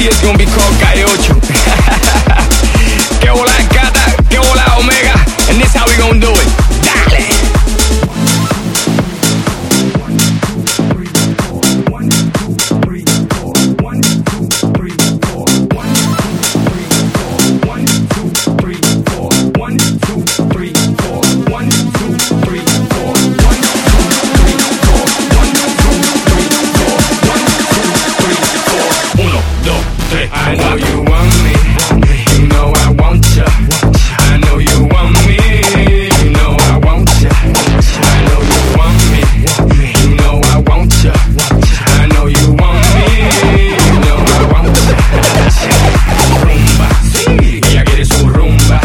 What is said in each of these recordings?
it's gonna be called Calle Ocho. Que hola Cata, que hola Omega, and this how we gonna do it. Dale. I know you want me, you know I want ya. I know you want me, you know I want ya. I know you want me, you know I want ya. I know you want me, you know I want ya. Rumba, sí, ella quiere su rumba,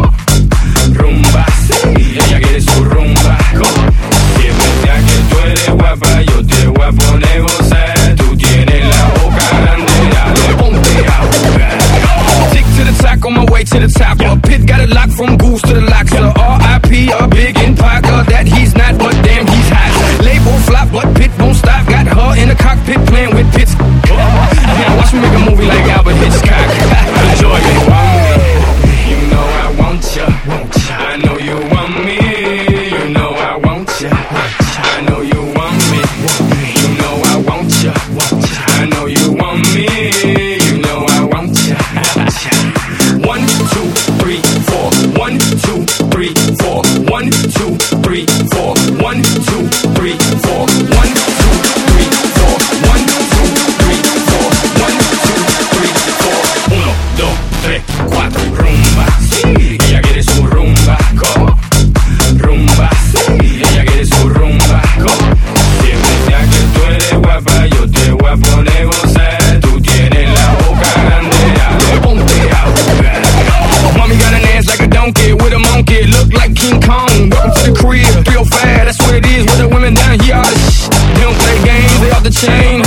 rumba, sí, ella quiere su rumba, Si es verdad que tú eres guapa, yo te voy a poner gozar. Tú tienes la boca grande, dale, ponte a jugar. Tick to the top, on my way to the top. Pit got it locked from Goose to the locks. R.I.P. a big in Parker, that he's not, but damn he's hot. Label flop, but Pit won't stop. Got her in the cockpit playing with Pitts. Man, watch me make a movie like Albert Hitchcock. Enjoy me. You know I want ya. I know you want me. You know I want ya. I know you want me. You know I want ya. I know you want me. You know I want ya. 1, 2, 3, 4. 1, 2, 3, 4. 1, 2, 3, 4. 1, 2, 3, 4. 1, 2, 3, 4. 1, 2, 3, 4. 1, 2, 3, 4. 1, 2, 3, 4. Rumba, sí, ella quiere su rumba, rumba, sí, ella quiere su rumba, Siempre ya que tú eres guapa, yo te voy a poner gozar. Tú tienes la boca grande, dale, ponte a jugar. Mommy got an ass like a donkey with a monkey, look like King Kong. Welcome to the crib, 305, that's what it is with the women down here. They don't play games, they off the chain.